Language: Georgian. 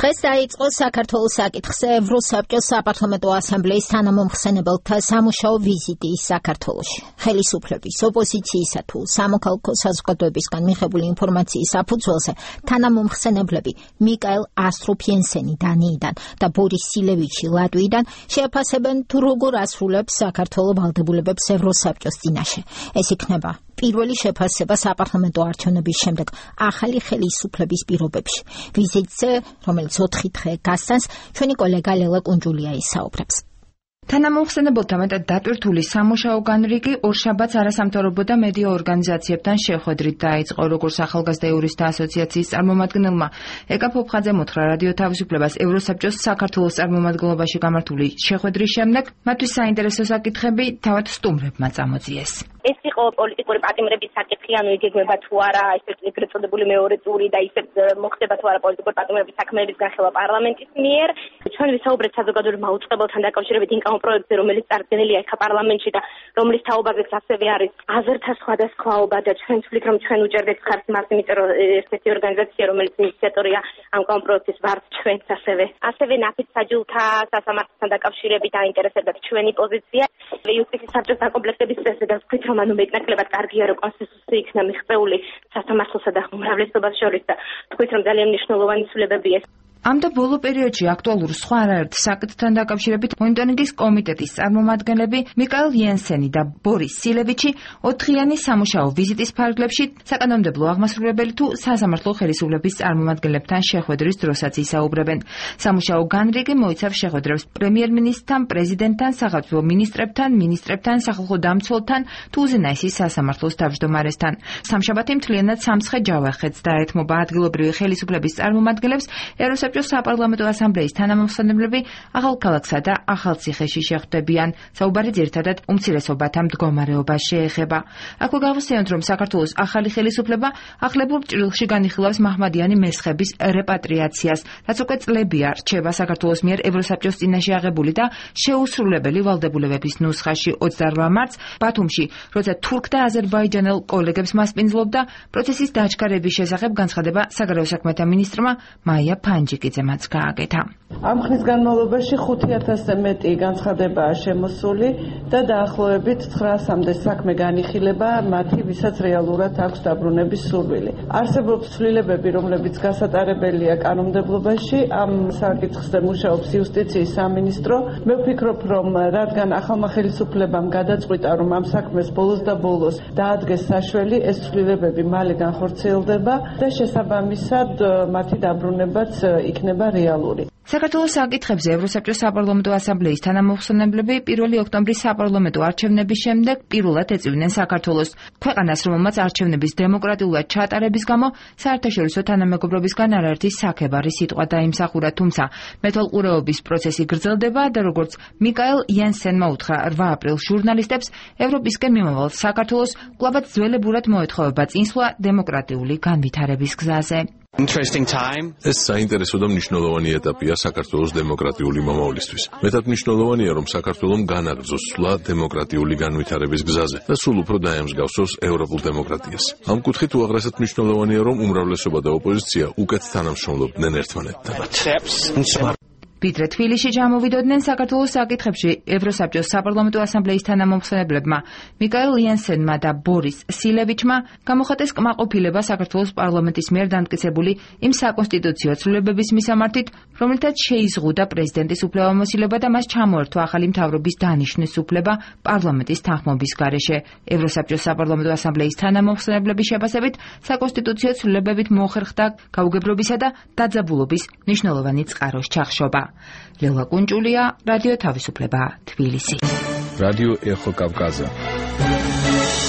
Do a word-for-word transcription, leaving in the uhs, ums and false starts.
დღეს დაიწყო საქართველოს საკითხზე ევროსაბჭოს საპარლამენტო ასამბლეის თანამომხსენებელთა სამუშაო ვიზიტი საქართველოში. ხელისუფლების, ოპოზიციისა თუ სამოქალაქო საზოგადოებისგან მიღებული ინფორმაციის საფუძველზე თანამომხსენებლები მიკაელ ასტროფ-იენსენი დანიიდან და ბორის სილევიჩი ლატვიიდან შეაფასებენ თუ როგორ ასრულებს საქართველო ვალდებულებებს ევროსაბჭოს წინაშე. ეს იქნება პირველი შეფასება საპარლამენტო არჩევნების შემდეგ ახალი ხელისუფლების პირობებში. ვიზიტზე, რომელიც ოთხი დღე გასცემს, ჩვენი კოლეგა ლელა კუნჯულია ისაუბრებს. თანამომხსენებელთა მეტად დატვირთული სამუშაო განრიგი ორშაბათს არასამთავრობო და მედია ორგანიზაციებთან შეხვედრით დაიწყო, როგორც ახალგაზრდა იურისტთა ასოციაციის წარმომადგენელმა ეკა ფოფხაძემ უთხრა რადიო თავისუფლებას ევროსაბჭოს საქართველოს წარმომადგენლობაში გამართული შეხვედრის შემდეგ მათთვის საინტერესო საკითხები თავად სტუმრებმა წამოწიეს. ეს იყო პოლიტიკური პატიმრების საკითხი, ანუ იგეგმება თუ არა ესეთ ეგრეთ წოდებული მეორე ტური და ისეთ მოხდება თუ არა პოლიტიკური პატიმრების საქმეების განხილვა პარლამენტის მიერ. ჩვენ ვისაუბრეთ საზოგადოებრივ მაუწყებელთან დაკავშირებით ინკამ პროექტზე, რომელიც წარდგენილია ახლა პარლამენტში და რომლის თაობაზეც ასევე არის აზერთა სხვადასხვაობა და ჩვენ ვთვლით, რომ ჩვენ უჭერდეთ ხარს მას, იმიტომ რომ ერთ-ერთი ორგანიზაცია, რომელიც ინიციატორია ამ კონპროექტის ვართ ჩვენც ასევე. ასევე ნაფიც საჯულთა სასამართლოსთან დაკავშირებით დაინტერესებდა ჩვენი პოზიცია. იუსტიციის საბჭოს დაკომპლექტების წესზე და ვთქვით, რომ ანუ მეტნაკლებად კარგია, რომ კონსენსუსი იქნა მიღწეული სასამართლოსა და უმრავლესობას შორის და ვთქვით, რომ ძალიან მნიშვნელოვანი ცვლილებებია. ამ და ბოლო პერიოდში აქტუალურ სხვა არაერთ საკითხთან დაკავშირებით მონიტორინგის კომიტეტის წარმომადგენლები მიკაელ იენსენი და ბორის სილევიჩი ოთხიანი სამუშაო ვიზიტის ფარგლებში საკანონმდებლო აღმასრულებელი თუ სასამართლო ხელისუფლების წარმომადგენლებთან შეხვედრის დროსაც ისაუბრებენ. სამუშაო განრიგი მოიცავს შეხვედრებს პრემიერ-მინისტრთან, პრეზიდენტთან, სახელმწიფო მინისტრებთან, მინისტრებთან, სახალხო დამცველთან თუ უზენაესის სასამართლოს თავმჯდომარესთან. სამშაბათი მთლიანად სამცხე ჯავახეთს დაეთმობა ადგილობრივი ხელისუფლების წარმომადგენლებს ევროსაბჭოს საპარლამენტო ასამბლეის თანამომხსენებლები ახალქალაქსა და ახალციხეში შეხვდებიან. საუბარი ძირითადად უმცირესობათა მდგომარეობას შეეხება. აქვე გავხსენოთ, რომ საქართველოს ახალი ხელისუფლება ახლებურ ჭრილში განიხილავს მაჰმადიანი მესხების რეპატრიაციას, რაც უკვე წლებია რჩება საქართველოს მიერ ევროსაბჭოს წინაშე აღებული და შეუსრულებელი ვალდებულებების ნუსხაში. ოცდაორ მარტს ბათუმში, როცა თურქ და აზერბაიჯანელ კოლეგებს მასპინძლობდა პროცესის დაჩქარების შესახებ განცხადება საგარეო საქმეთა მინისტრმა მაია ფანჯიკიძემაც გააკეთა. ამ ხნის განმავლობაში ხუთი ათასზე მეტი განცხადებაა შემოსული და დაახლოებით ცხრაასამდე საქმე განიხილება მათი, ვისაც რეალურად აქვს დაბრუნების სურვილი. არსებობს ცვლილებები, რომლებიც გასატარებელია კანონმდებლობაში, ამ საკითხზე მუშაობს იუსტიციის სამინისტრო. მე ვფიქრობ, რომ რადგან ახალმა ხელისუფლებამ გადაწყვიტა, რომ ამ საქმეს ბოლოს და ბოლოს დაადგეს საშველი, ეს ცვლილებები მალე განხორციელდება და შესაბამისად მათი დაბრუნებაც იქნება რეალური. საქართველოს საკითხებზე ევროსაბჭოს საპარლამენტო ასამბლეის თანამომხსენებლები პირველი ოქტომბრის საპარლამენტო არჩევნების შემდეგ პირველად ეწვივნენ საქართველოს. ქვეყანას, რომელმაც არჩევნების დემოკრატიულად ჩატარების გამო საერთაშორისო თანამეგობრობისგან არაერთი საქებარი სიტყვა დაიმსახურა, თუმცა მეთვალყურეობის პროცესი გრძელდება და როგორც მიკაელ იენსენმა უთხრა რვა აპრილს ჟურნალისტებს, ევროპისკენ მიმავალ საქართველოს კვლავაც ძველებურად მოეთხოვება წინსვლა დემოკრატიული განვითარების გზაზე. ეს საინტერესო და მნიშვნელოვანი ეტაპია საქართველოს დემოკრატიული მომავლისთვის. მეტად მნიშვნელოვანია, რომ საქართველომ განაგრძოს სვლა დემოკრატიული განვითარების გზაზე და სულ უფრო დაემსგავსოს ევროპულ დემოკრატიას. ამ კუთხით უაღრესად მნიშვნელოვანია, რომ უმრავლესობა და ოპოზიცია უკეთ თანამშრომლობდნენ ერთმანეთთან. ვიდრე თბილისში ჩამოვიდოდნენ საქართველოს საკითხებში ევროსაბჭოს საპარლამენტო ასამბლეის თანამომხსენებლებმა მიკაელ იენსენმა და ბორის სილევიჩმა გამოხატეს კმაყოფილება საქართველოს პარლამენტის მიერ დამტკიცებული იმ საკონსტიტუციო ცვლილებების მისამართით, რომელთაც შეიზღუდა პრეზიდენტის უფლებამოსილება და მას ჩამოერთვა ახალი მთავრობის დანიშვნის უფლება პარლამენტის თანხმობის გარეშე. ევროსაბჭოს საპარლამენტო ასამბლეის თანამომხსენებლების შეფასებით საკონსტიტუციო ცვლილებებით მოხერხდა გაუგებრობისა და დაძაბულობის მნიშვნელოვანი წყაროს ჩახშობა. ლელა კუნჯულია, რადიო თავისუფლება, თბილისი. რადიო ეხო კავკაზა.